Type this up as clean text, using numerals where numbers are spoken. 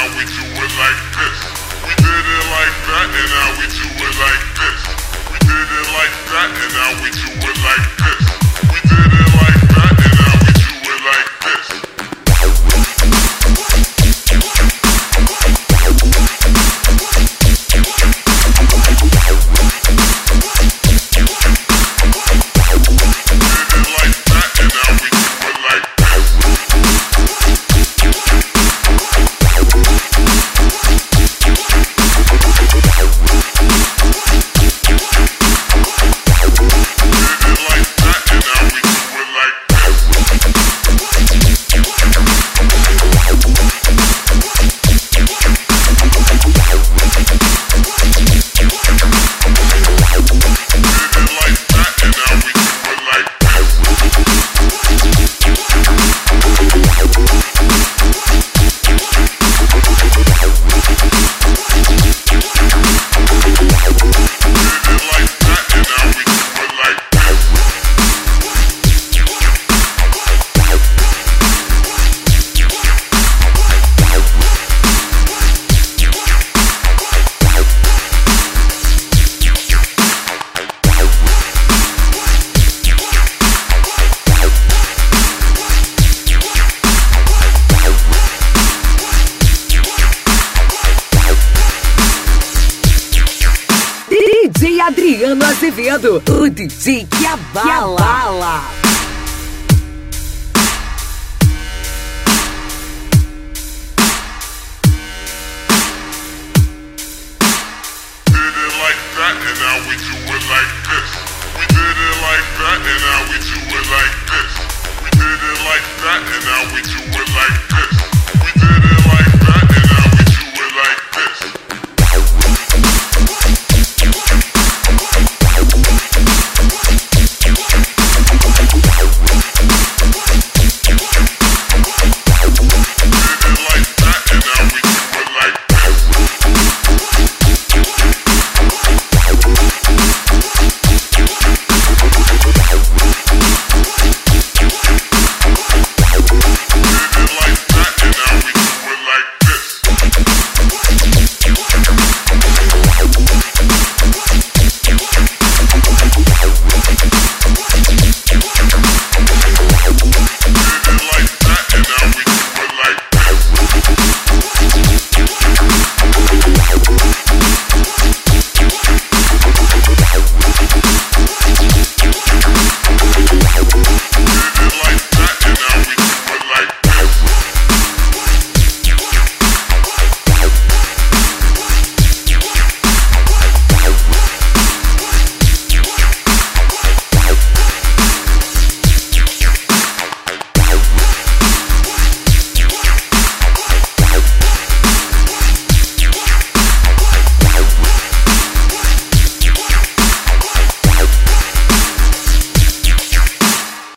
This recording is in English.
now we do it like this. We did it like that and now we do it like this. We did it like that and now we do it like this. We did it like that and now we do it like this. DJ Adriano Azevedo, o DJ que abala.